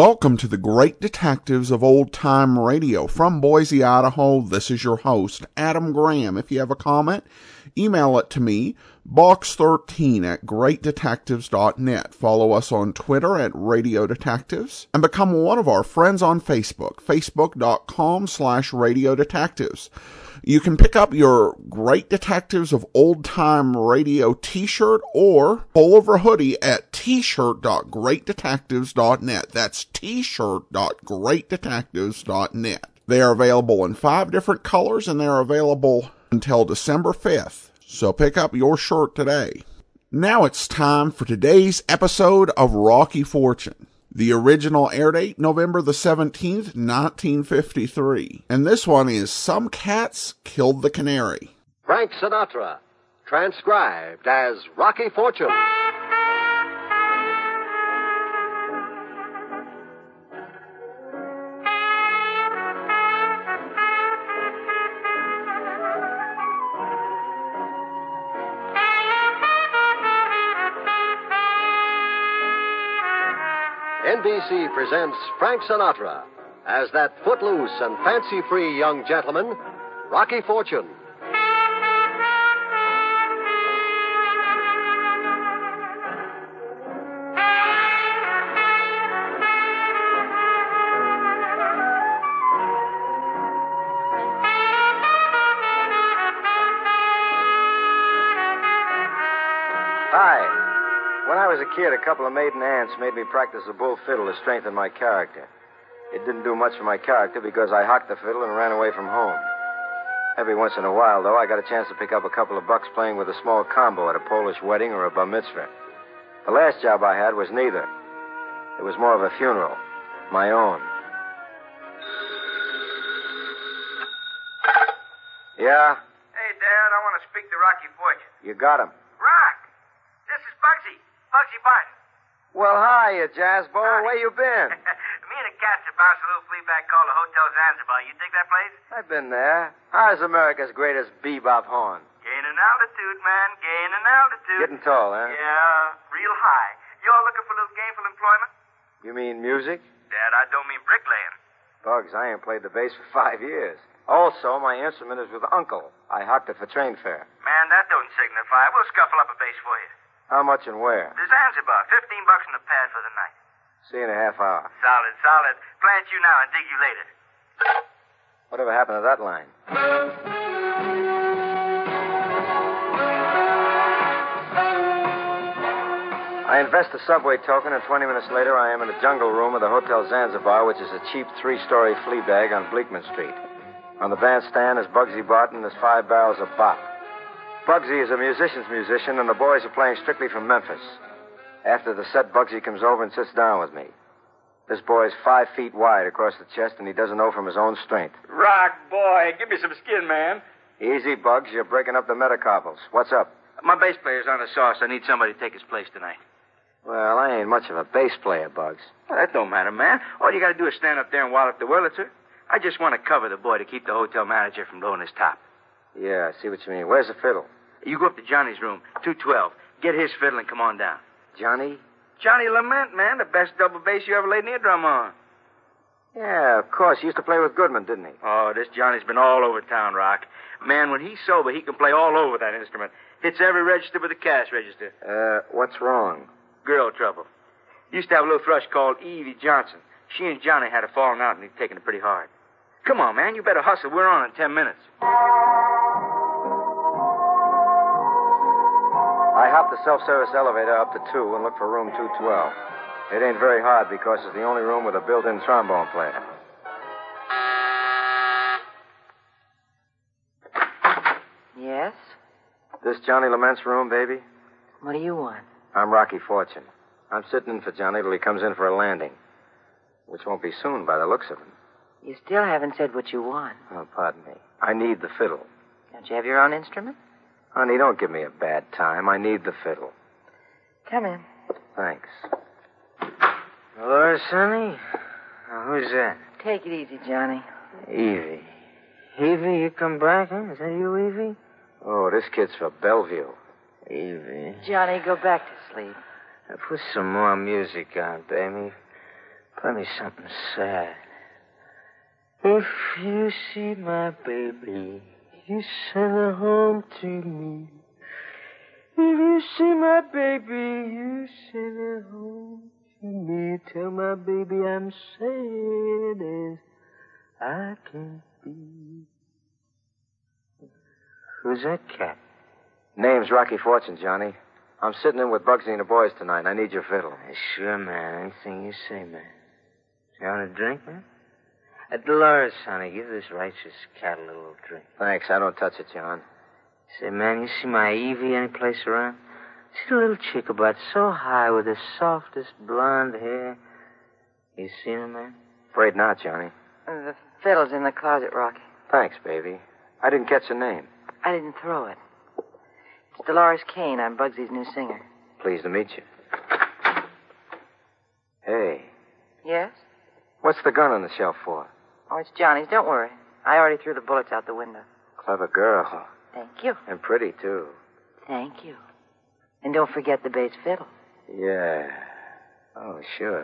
Welcome to the Great Detectives of Old Time Radio. From Boise, Idaho, this is your host, Adam Graham. If you have a comment, email it to me, box13@greatdetectives.net. Follow us on Twitter at Radio Detectives, and become one of our friends on Facebook, facebook.com/Radio Detectives. You can pick up your Great Detectives of Old Time Radio t-shirt or pull over a hoodie at t-shirt.greatdetectives.net. That's t-shirt.greatdetectives.net. They are available in 5 different colors, and they are available until December 5th. So pick up your shirt today. Now it's time for today's episode of Rocky Fortune. The original air date, November the 17th, 1953. And this one is Some Cats Killed the Canary. Frank Sinatra, transcribed as Rocky Fortune. NBC presents Frank Sinatra as that footloose and fancy-free young gentleman, Rocky Fortune. Hi. When I was a kid, a couple of maiden aunts made me practice the bull fiddle to strengthen my character. It didn't do much for my character because I hocked the fiddle and ran away from home. Every once in a while, though, I got a chance to pick up a couple of bucks playing with a small combo at a Polish wedding or a bar mitzvah. The last job I had was neither. It was more of a funeral, my own. Yeah? Hey, Dad, I want to speak to Rocky Fortune. You got him. Rock! This is Bugsy. Bugsy Barton. Well, hiya, Jazzbo. Where you been? Me and the cats are bouncing a little flea bag called the Hotel Zanzibar. You dig that place? I've been there. How's America's greatest bebop horn? Gaining altitude, man. Gaining altitude. Getting tall, huh? Yeah, real high. You all looking for a little gainful employment? You mean music? Dad, I don't mean bricklaying. Bugs, I ain't played the bass for 5 years. Also, my instrument is with Uncle. I hocked it for train fare. Man, that don't signify. We'll scuffle up a bass for you. How much and where? The Zanzibar. $15 in the pad for the night. See you in a half hour. Solid, solid. Plant you now and dig you later. Whatever happened to that line? I invest the subway token, and 20 minutes later, I am in the jungle room of the Hotel Zanzibar, which is a cheap 3-story flea bag on Bleakman Street. On the bandstand is Bugsy Barton and his 5 barrels of bop. Bugsy is a musician's musician, and the boys are playing strictly from Memphis. After the set, Bugsy comes over and sits down with me. This boy is 5 feet wide across the chest, and he doesn't know from his own strength. Rock, boy. Give me some skin, man. Easy, Bugs. You're breaking up the metacarpals. What's up? My bass player's on the sauce. I need somebody to take his place tonight. Well, I ain't much of a bass player, Bugs. Well, that don't matter, man. All you got to do is stand up there and wallop the Wurlitzer. I just want to cover the boy to keep the hotel manager from blowing his top. Yeah, I see what you mean. Where's the fiddle? You go up to Johnny's room, 212. Get his fiddle and come on down. Johnny? Johnny Lament, man. The best double bass you ever laid an eardrum on. Yeah, of course. He used to play with Goodman, didn't he? Oh, this Johnny's been all over town, Rock. Man, when he's sober, he can play all over that instrument. Hits every register but the cash register. What's wrong? Girl trouble. Used to have a little thrush called Evie Johnson. She and Johnny had a falling out, and he'd taken it pretty hard. Come on, man. You better hustle. We're on in 10 minutes. I hopped the self-service elevator up to 2 and looked for room 212. It ain't very hard because it's the only room with a built-in trombone player. Yes? This Johnny Lament's room, baby? What do you want? I'm Rocky Fortune. I'm sitting in for Johnny till he comes in for a landing. Which won't be soon by the looks of him. You still haven't said what you want. Oh, pardon me. I need the fiddle. Don't you have your own instrument? Honey, don't give me a bad time. I need the fiddle. Come in. Thanks. Hello, Sonny? Who's that? Take it easy, Johnny. Evie. Evie, you come back, huh? Is that you, Evie? Oh, this kid's for Bellevue. Evie. Johnny, go back to sleep. Put some more music on, baby. Play me something sad. If you see my baby, you send her home to me. If you see my baby, you send her home to me. Tell my baby I'm sad as I can be. Who's that cat? Name's Rocky Fortune, Johnny. I'm sitting in with Bugsy and the boys tonight, and I need your fiddle. Sure, man. Anything you say, man. You want a drink, man? Dolores, honey, give this righteous cat a little drink. Thanks, I don't touch it, John. Say, man, you see my Evie any place around? See the little chick about so high with the softest blonde hair? You seen her, man? Afraid not, Johnny. The fiddle's in the closet, Rocky. Thanks, baby. I didn't catch her name. I didn't throw it. It's Dolores Kane. I'm Bugsy's new singer. Pleased to meet you. Hey, Yes? what's the gun on the shelf for? Oh, it's Johnny's. Don't worry. I already threw the bullets out the window. Clever girl. Thank you. And pretty, too. Thank you. And don't forget the bass fiddle. Yeah. Oh, sure.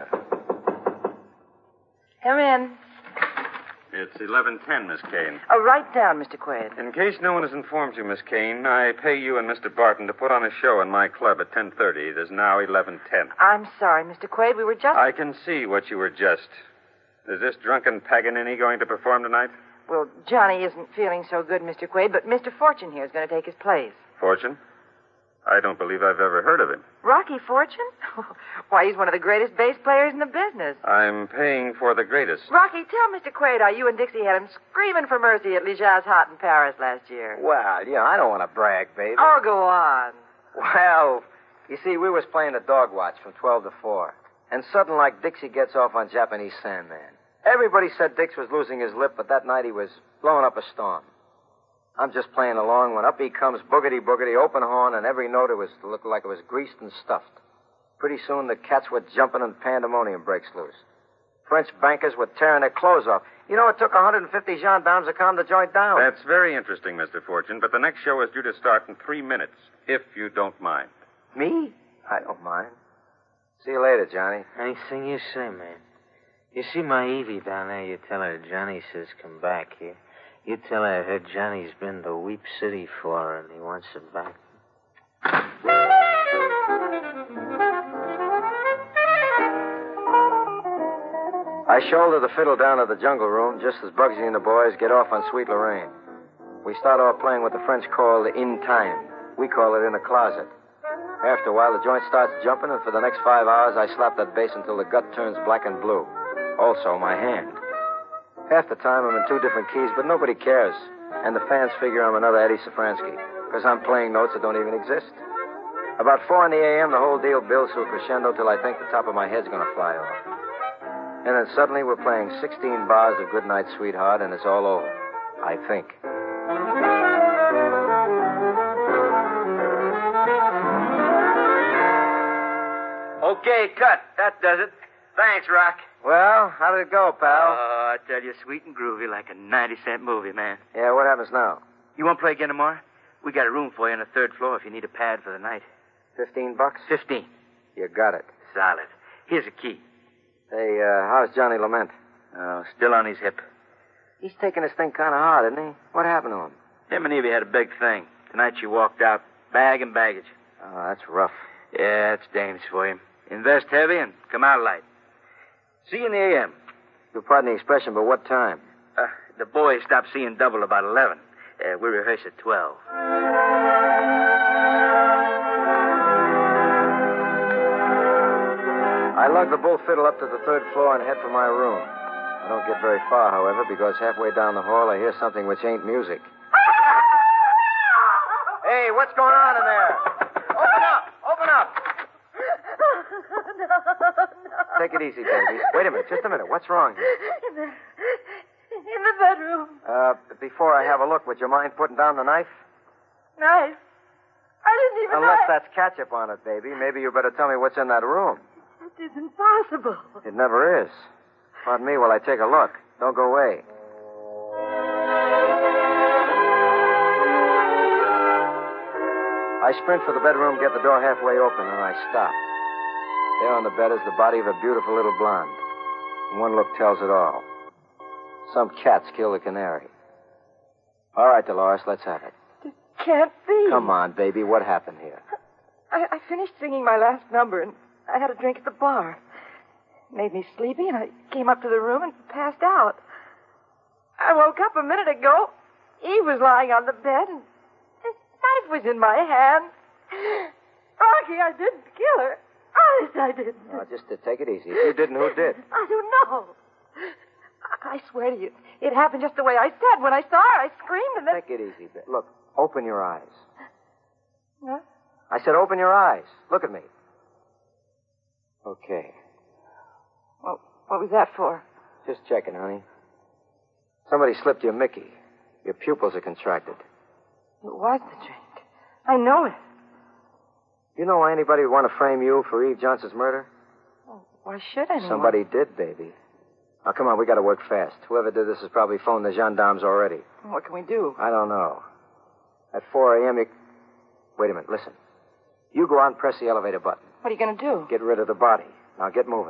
Come in. It's 11:10, Miss Kane. Oh, write down, Mr. Quaid. In case no one has informed you, Miss Kane, I pay you and Mr. Barton to put on a show in my club at 10:30. It is now 11:10. I'm sorry, Mr. Quaid. We were just... I can see what you were just. Is this drunken Paganini going to perform tonight? Well, Johnny isn't feeling so good, Mr. Quaid, but Mr. Fortune here is going to take his place. Fortune? I don't believe I've ever heard of him. Rocky Fortune? Why, he's one of the greatest bass players in the business. I'm paying for the greatest. Rocky, tell Mr. Quaid how you and Dixie had him screaming for mercy at Lija's Hot in Paris last year. Well, I don't want to brag, baby. Oh, go on. Well, you see, we was playing the dog watch from 12 to 4. And sudden like Dixie gets off on Japanese Sandman. Everybody said Dix was losing his lip, but that night he was blowing up a storm. I'm just playing along when up he comes, boogity, boogity, open horn, and every note it looked like it was greased and stuffed. Pretty soon the cats were jumping and pandemonium breaks loose. French bankers were tearing their clothes off. You know, it took 150 gendarmes to calm the joint down. That's very interesting, Mr. Fortune, but the next show is due to start in 3 minutes, if you don't mind. Me? I don't mind. See you later, Johnny. Anything you say, man. You see my Evie down there, you tell her Johnny says come back here. You tell her I heard Johnny's been to Weep City for her and he wants her back. I shoulder the fiddle down to the jungle room just as Bugsy and the boys get off on Sweet Lorraine. We start off playing what the French call the in time. We call it in the closet. After a while, the joint starts jumping, and for the next 5 hours, I slap that bass until the gut turns black and blue. Also, my hand. Half the time, I'm in 2 different keys, but nobody cares. And the fans figure I'm another Eddie Safransky, because I'm playing notes that don't even exist. About 4 in the a.m., the whole deal builds to a crescendo till I think the top of my head's going to fly off. And then suddenly, we're playing 16 bars of Goodnight, Sweetheart, and it's all over. I think. Okay, cut. That does it. Thanks, Rock. Well, how did it go, pal? Oh, I tell you, sweet and groovy like a 90-cent movie, man. Yeah, what happens now? You want to play again tomorrow? We got a room for you on the 3rd floor if you need a pad for the night. $15? 15. You got it. Solid. Here's a key. Hey, how's Johnny Lament? Oh, still on his hip. He's taking this thing kind of hard, isn't he? What happened to him? Him and Evie had a big thing. Tonight she walked out, bag and baggage. Oh, that's rough. Yeah, it's dames for him. Invest heavy and come out light. See you in the a.m. You'll pardon the expression, but what time? The boys stop seeing double about 11. We rehearse at 12. I lug the bull fiddle up to the 3rd floor and head for my room. I don't get very far, however, because halfway down the hall I hear something which ain't music. Hey, what's going on in there? Open up! Open up! No. Take it easy, baby. Wait a minute, just a minute. What's wrong here? In the bedroom. Before I have a look, would you mind putting down the knife? Knife? I didn't even Unless know. that's ketchup on it, baby. Maybe you better tell me what's in that room. It isn't possible. It never is. Pardon me while I take a look. Don't go away. I sprint for the bedroom, get the door halfway open, and I stop. There on the bed is the body of a beautiful little blonde. One look tells it all. Some cats killed the canary. All right, Dolores, let's have it. It can't be. Come on, baby. What happened here? I finished singing my last number, and I had a drink at the bar. It made me sleepy, and I came up to the room and passed out. I woke up a minute ago. Eve was lying on the bed, and a knife was in my hand. Rocky, I didn't kill her. Honest, I didn't. Oh, just take it easy. If you didn't, who did? I don't know. I swear to you, it happened just the way I said. When I saw her, I screamed, and then... Take it easy. Look, open your eyes. Huh? I said open your eyes. Look at me. Okay. Well, what was that for? Just checking, honey. Somebody slipped you a Mickey. Your pupils are contracted. It was the drink. I know it. You know why anybody would want to frame you for Eve Johnson's murder? Well, why should anyone? Somebody did, baby. Now, come on, we got to work fast. Whoever did this has probably phoned the gendarmes already. What can we do? I don't know. At 4 a.m., you... Wait a minute, listen. You go out and press the elevator button. What are you going to do? Get rid of the body. Now, get moving.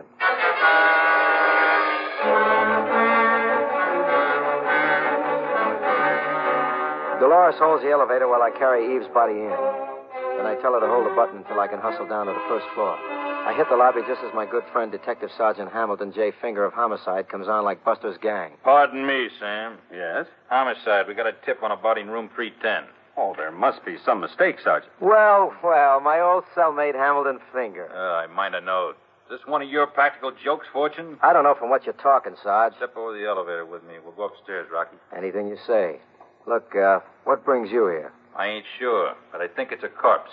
Dolores holds the elevator while I carry Eve's body in. Then I tell her to hold the button until I can hustle down to the first floor. I hit the lobby just as my good friend, Detective Sergeant Hamilton J. Finger of Homicide, comes on like Buster's gang. Pardon me, Sam. Yes? Homicide. We got a tip on a body in room 310. Oh, there must be some mistake, Sergeant. Well, my old cellmate Hamilton Finger. I might have known. Is this one of your practical jokes, Fortune? I don't know from what you're talking, Sarge. Step over the elevator with me. We'll go upstairs, Rocky. Anything you say. Look, what brings you here? I ain't sure, but I think it's a corpse.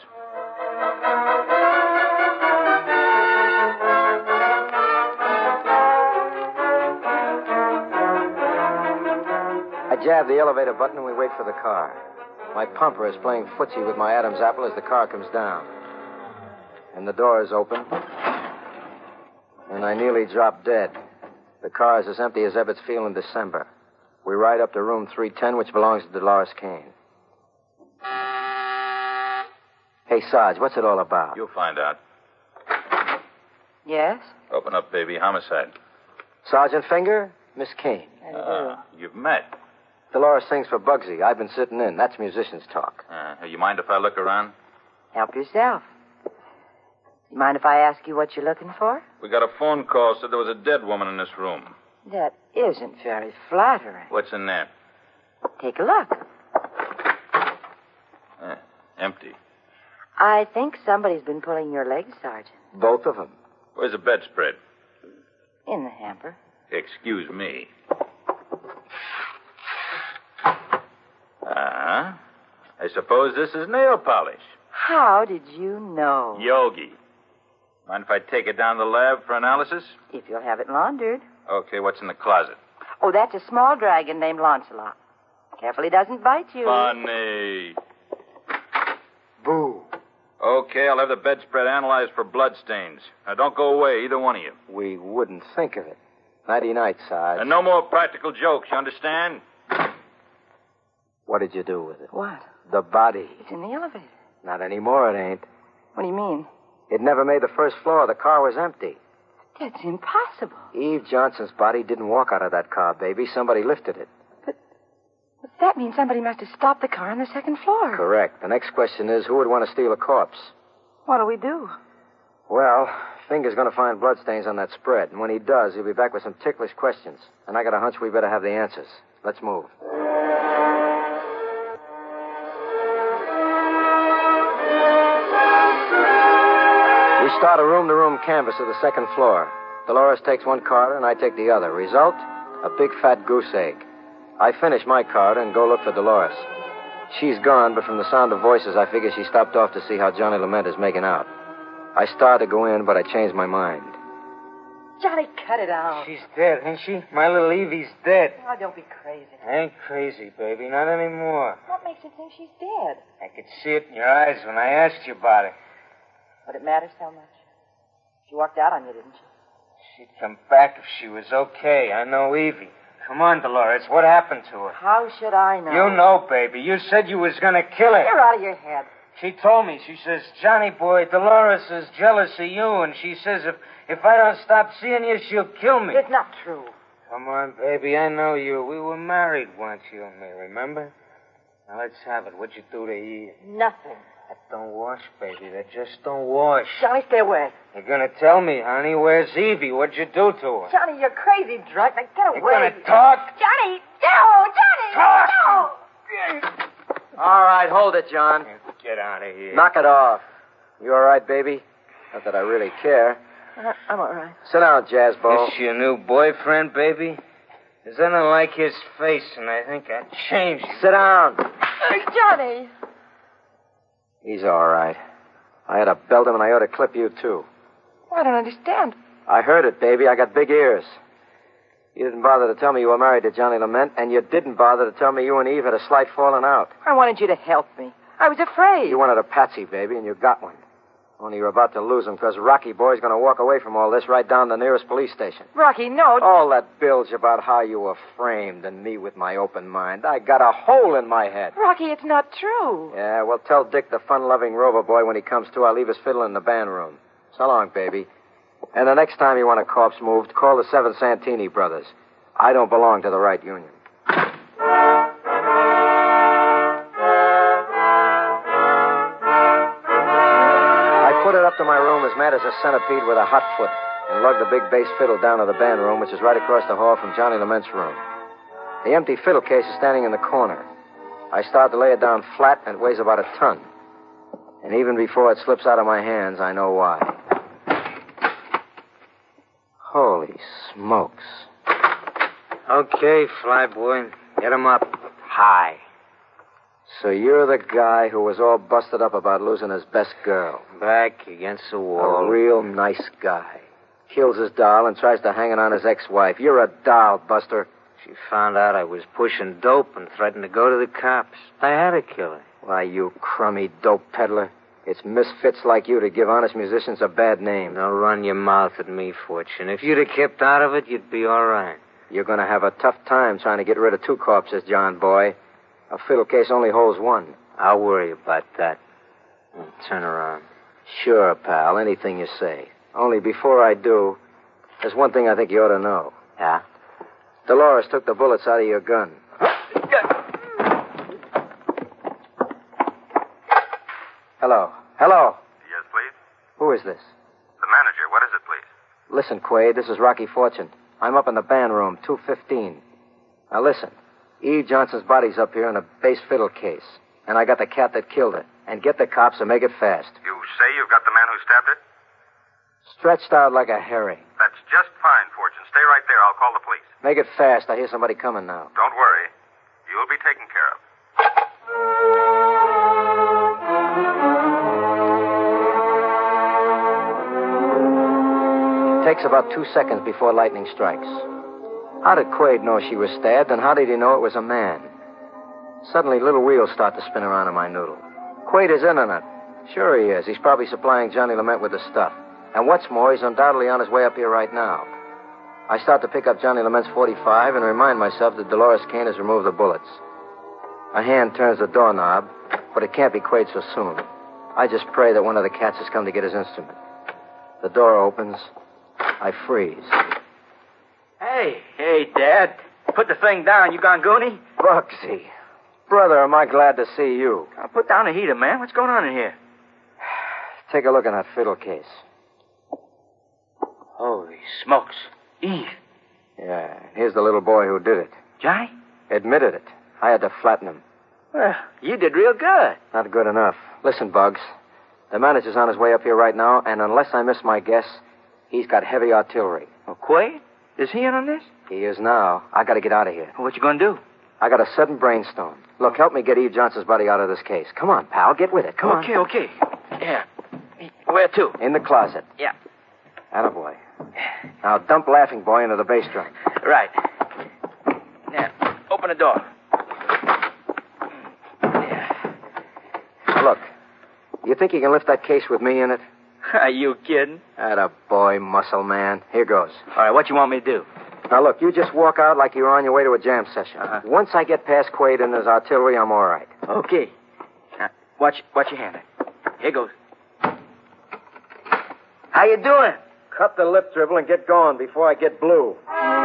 I jab the elevator button and we wait for the car. My pumper is playing footsie with my Adam's apple as the car comes down. And the door is open. And I nearly drop dead. The car is as empty as Ebbets Field in December. We ride up to room 310, which belongs to Dolores Kane. Hey, Sarge, what's it all about? You'll find out. Yes? Open up, baby. Homicide. Sergeant Finger, Miss Kane. You've met. Dolores sings for Bugsy. I've been sitting in. That's musicians' talk. You mind if I look around? Help yourself. You mind if I ask you what you're looking for? We got a phone call said there was a dead woman in this room. That isn't very flattering. What's in there? Take a look. Empty. I think somebody's been pulling your legs, Sergeant. Both of them. Where's the bedspread? In the hamper. Excuse me. I suppose this is nail polish. How did you know? Yogi. Mind if I take it down to the lab for analysis? If you'll have it laundered. Okay, what's in the closet? Oh, that's a small dragon named Lancelot. Careful he doesn't bite you. Funny. Boo. Okay, I'll have the bedspread analyzed for bloodstains. Now, don't go away, either one of you. We wouldn't think of it. Nighty-night, Sarge. And no more practical jokes, you understand? What did you do with it? What? The body. It's in the elevator. Not anymore, it ain't. What do you mean? It never made the first floor. The car was empty. That's impossible. Eve Johnson's body didn't walk out of that car, baby. Somebody lifted it. But that means somebody must have stopped the car on the second floor. Correct. The next question is, who would want to steal a corpse? What do we do? Well, Finger's going to find bloodstains on that spread. And when he does, he'll be back with some ticklish questions. And I got a hunch we better have the answers. Let's move. We start a room-to-room canvass of the second floor. Dolores takes one card and I take the other. Result? A big fat goose egg. I finish my card and go look for Dolores. She's gone, but from the sound of voices, I figure she stopped off to see how Johnny Lament is making out. I started to go in, but I changed my mind. Johnny, cut it out. She's dead, ain't she? My little Evie's dead. Oh, don't be crazy. I ain't crazy, baby. Not anymore. What makes you think she's dead? I could see it in your eyes when I asked you about it. Would it matter so much? She walked out on you, didn't she? She'd come back if she was okay. I know Evie. Come on, Dolores. What happened to her? How should I know? You know, baby. You said you was going to kill her. You're out of your head. She told me. She says, Johnny boy, Dolores is jealous of you, and she says If I don't stop seeing you, she'll kill me. It's not true. Come on, baby. I know you. We were married once, you and me, remember? Now, let's have it. What'd you do to Eve? Nothing. That don't wash, baby. That just don't wash. Johnny, stay away. You're gonna tell me, honey. Where's Evie? What'd you do to her? Johnny, you're crazy drunk. Now get away. You're gonna talk? Johnny! No! Johnny! Talk! No! All right, hold it, John. Get out of here. Knock it off. You all right, baby? Not that I really care. I'm all right. Sit down, Jazzbo. Is your new boyfriend, baby? Because I don't like his face, and I think I'd change him. Sit down. Johnny! He's all right. I had to belt him, and I ought to clip you, too. I don't understand. I heard it, baby. I got big ears. You didn't bother to tell me you were married to Johnny Lament, and you didn't bother to tell me you and Eve had a slight falling out. I wanted you to help me. I was afraid. You wanted a patsy, baby, and you got one. Only you're about to lose him, because Rocky Boy's going to walk away from all this right down the nearest police station. Rocky, no. All that bilge about how you were framed and me with my open mind. I got a hole in my head. Rocky, it's not true. Yeah, well, tell Dick, the fun-loving rover boy, when he comes to, I'll leave his fiddle in the band room. So long, baby. And the next time you want a corpse moved, call the Seven Santini brothers. I don't belong to the right union. I put it up to my room as mad as a centipede with a hot foot and lugged the big bass fiddle down to the band room, which is right across the hall from Johnny Lament's room. The empty fiddle case is standing in the corner. I start to lay it down flat, and it weighs about a ton. And even before it slips out of my hands, I know why. Holy smokes. Okay, flyboy. Get him up high. So you're the guy who was all busted up about losing his best girl. Back against the wall. A real nice guy. Kills his doll and tries to hang it on his ex-wife. You're a doll, Buster. She found out I was pushing dope and threatened to go to the cops. I had to kill her. Why, you crummy dope peddler. It's misfits like you to give honest musicians a bad name. Now run your mouth at me, Fortune. If you'd have kept out of it, you'd be all right. You're going to have a tough time trying to get rid of two corpses, John boy. A fiddle case only holds one. I'll worry about that. Turn around. Sure, pal. Anything you say. Only before I do, there's one thing I think you ought to know. Yeah? Dolores took the bullets out of your gun. Hello. Hello. Yes, please? Who is this? The manager. What is it, please? Listen, Quaid, this is Rocky Fortune. I'm up in the band room, 215. Now listen. Eve Johnson's body's up here in a bass fiddle case. And I got the cat that killed her. And get the cops and make it fast. You say you've got the man who stabbed her? Stretched out like a herring. That's just fine, Fortune. Stay right there. I'll call the police. Make it fast. I hear somebody coming now. Don't worry. You'll be taken care of. It takes about 2 seconds before lightning strikes. How did Quaid know she was stabbed, and how did he know it was a man? Suddenly, little wheels start to spin around in my noodle. Quaid is in on it. Sure he is. He's probably supplying Johnny Lament with the stuff. And what's more, he's undoubtedly on his way up here right now. I start to pick up Johnny Lament's .45 and remind myself that Dolores Kane has removed the bullets. A hand turns the doorknob, but it can't be Quaid so soon. I just pray that one of the cats has come to get his instrument. The door opens. I freeze. Hey, Dad. Put the thing down, you Gongoni. Bugsy. Brother, am I glad to see you. Put down the heater, man. What's going on in here? Take a look in that fiddle case. Holy smokes. Eve. Yeah, here's the little boy who did it. Johnny? Admitted it. I had to flatten him. Well, you did real good. Not good enough. Listen, Bugs. The manager's on his way up here right now, and unless I miss my guess, he's got heavy artillery. Oh, Quaid? Is he in on this? He is now. I gotta get out of here. What you gonna do? I got a sudden brainstorm. Look, help me get Eve Johnson's body out of this case. Come on, pal. Get with it. Come on. Okay. Yeah. Where to? In the closet. Yeah. Attaboy. Now dump Laughing Boy into the bass drum. Right. Now, open the door. Yeah. Look, you think you can lift that case with me in it? Are you kidding? Attaboy, muscle man. Here goes. All right, what you want me to do? Now, look, you just walk out like you were on your way to a jam session. Uh-huh. Once I get past Quaid and his artillery, I'm all right. Okay. Now, watch your hand. Here goes. How you doing? cut the lip dribble and get going before I get blue.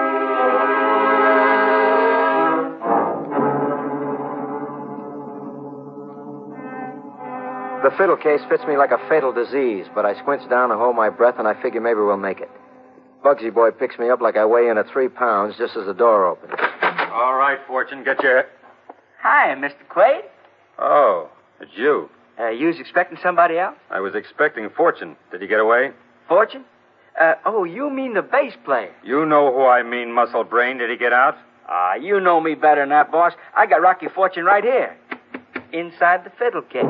The fiddle case fits me like a fatal disease, but I squinch down and hold my breath, and I figure maybe we'll make it. Bugsy Boy picks me up like I weigh in at 3 pounds just as the door opens. All right, Fortune, get your... Hi, Mr. Quaid. Oh, it's you. You was expecting somebody else? I was expecting Fortune. Did he get away? Fortune? Oh, you mean the bass player. You know who I mean, Muscle Brain. Did he get out? You know me better than that, boss. I got Rocky Fortune right here. Inside the fiddle case.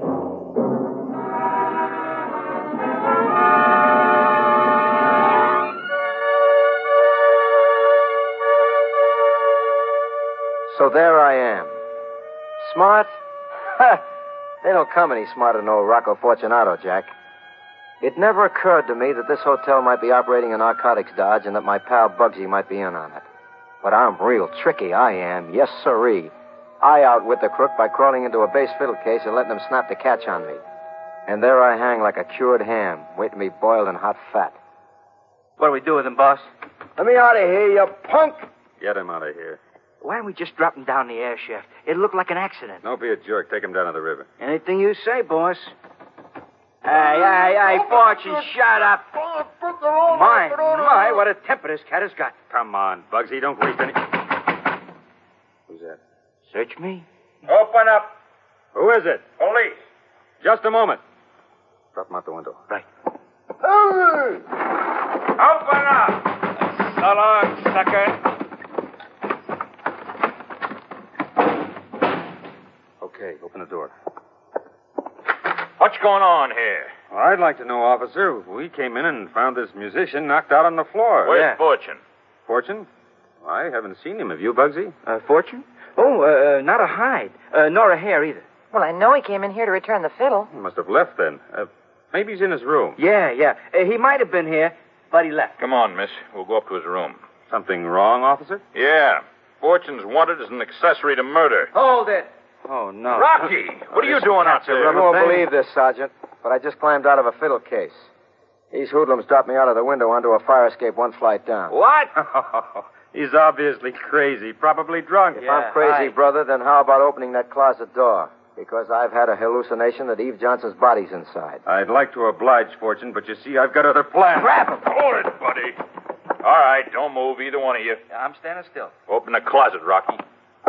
So there I am. Smart? They don't come any smarter than old Rocco Fortunato, Jack. It never occurred to me that this hotel might be operating a narcotics dodge and that my pal Bugsy might be in on it. But I'm real tricky, I am. Yes, sirree. I outwit the crook by crawling into a bass fiddle case and letting him snap the catch on me. And there I hang like a cured ham, waiting to be boiled in hot fat. What do we do with him, boss? Let me out of here, you punk! Get him out of here. Why don't we just drop him down the air shaft? It looked like an accident. Don't be a jerk. Take him down to the river. Anything you say, boss. Hey, Fortune, shut up. My, what a temper this cat has got. Come on, Bugsy. Don't waste any... Who's that? Search me. Open up. Who is it? Police. Just a moment. Drop him out the window. Right. Open up. So long, sucker. Okay, open the door. What's going on here? Well, I'd like to know, officer. We came in and found this musician knocked out on the floor. Where's Fortune? Fortune? I haven't seen him. Have you, Bugsy? Fortune? Oh, not a hide. Nor a hair either. Well, I know he came in here to return the fiddle. He must have left then. Maybe he's in his room. Yeah. He might have been here, but he left. Come on, miss. We'll go up to his room. Something wrong, officer? Yeah. Fortune's wanted as an accessory to murder. Hold it. Oh, no. Rocky, what are you doing out there? You won't believe this, Sergeant, but I just climbed out of a fiddle case. These hoodlums dropped me out of the window onto a fire escape one flight down. What? He's obviously crazy, probably drunk. If I'm crazy, brother, then how about opening that closet door? Because I've had a hallucination that Eve Johnson's body's inside. I'd like to oblige, Fortune, but you see, I've got other plans. Grab him. Hold it, buddy. All right, don't move, either one of you. I'm standing still. Open the closet, Rocky.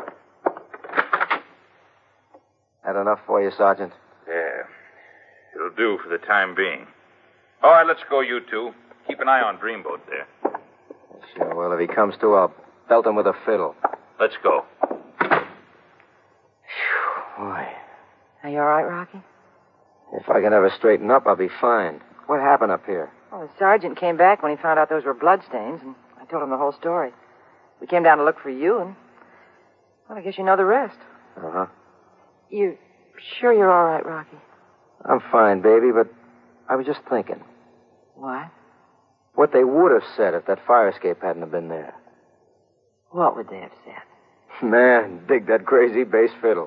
That enough for you, Sergeant? Yeah. It'll do for the time being. All right, let's go, you two. Keep an eye on Dreamboat there. Sure, well, if he comes to, I'll belt him with a fiddle. Let's go. Boy, Are you all right, Rocky? if I can ever straighten up, I'll be fine. What happened up here? Well, the sergeant came back when he found out those were bloodstains, and I told him the whole story. We came down to look for you, and, well, I guess you know the rest. Uh-huh. You sure you're all right, Rocky? I'm fine, baby, but I was just thinking. What? What they would have said if that fire escape hadn't have been there. What would they have said? Man, dig that crazy bass fiddle.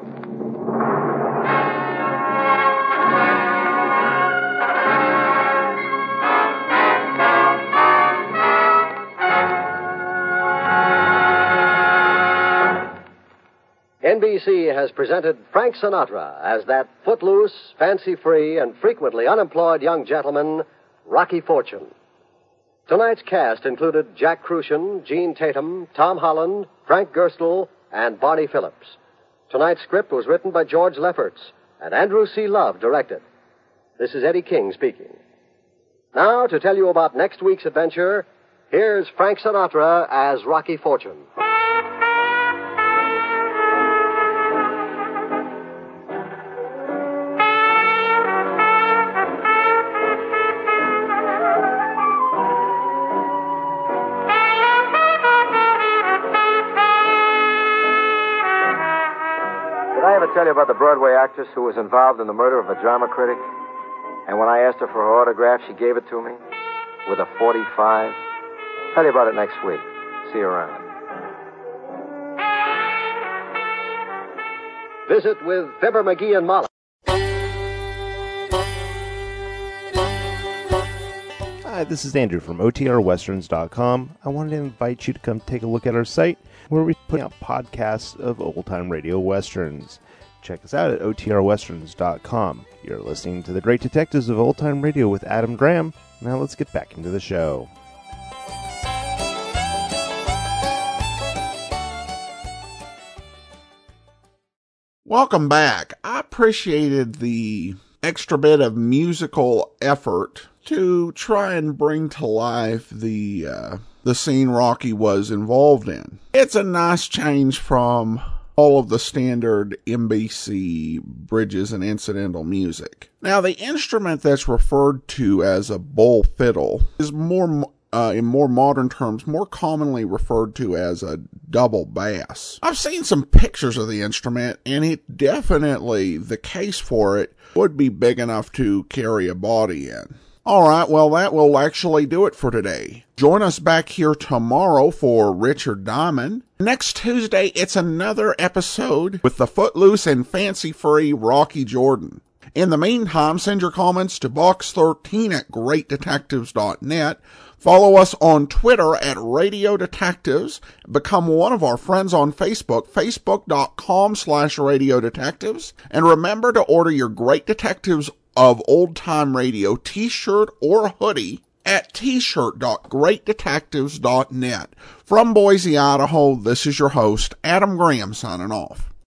NBC has presented Frank Sinatra as that footloose, fancy-free, and frequently unemployed young gentleman, Rocky Fortune. Tonight's cast included Jack Crucian, Gene Tatum, Tom Holland, Frank Gerstle, and Barney Phillips. Tonight's script was written by George Lefferts, and Andrew C. Love directed. This is Eddie King speaking. Now, to tell you about next week's adventure, here's Frank Sinatra as Rocky Fortune. Did I ever tell you about the Broadway actress who was involved in the murder of a drama critic? And when I asked her for her autograph, she gave it to me with a .45. Tell you about it next week. See you around. Visit with Fibber McGee and Molly. Hi, this is Andrew from OTRWesterns.com. I wanted to invite you to come take a look at our site where we put out podcasts of old-time radio westerns. Check us out at OTRWesterns.com. You're listening to The Great Detectives of Old Time Radio with Adam Graham. Now let's get back into the show. Welcome back. I appreciated the extra bit of musical effort to try and bring to life the scene Rocky was involved in. It's a nice change from all of the standard NBC bridges and incidental music. Now, the instrument that's referred to as a bull fiddle is in more modern terms, more commonly referred to as a double bass. I've seen some pictures of the instrument, and it definitely, the case for it would be big enough to carry a body in. Alright, well that will actually do it for today. Join us back here tomorrow for Richard Diamond. Next Tuesday, it's another episode with the footloose and fancy-free Rocky Jordan. In the meantime, send your comments to box13@greatdetectives.net. Follow us on Twitter at Radio Detectives. Become one of our friends on Facebook, facebook.com/Radio Detectives. And remember to order your Great Detectives of Old Time Radio t-shirt or hoodie at t-shirt.greatdetectives.net. From Boise, Idaho, this is your host, Adam Graham, signing off.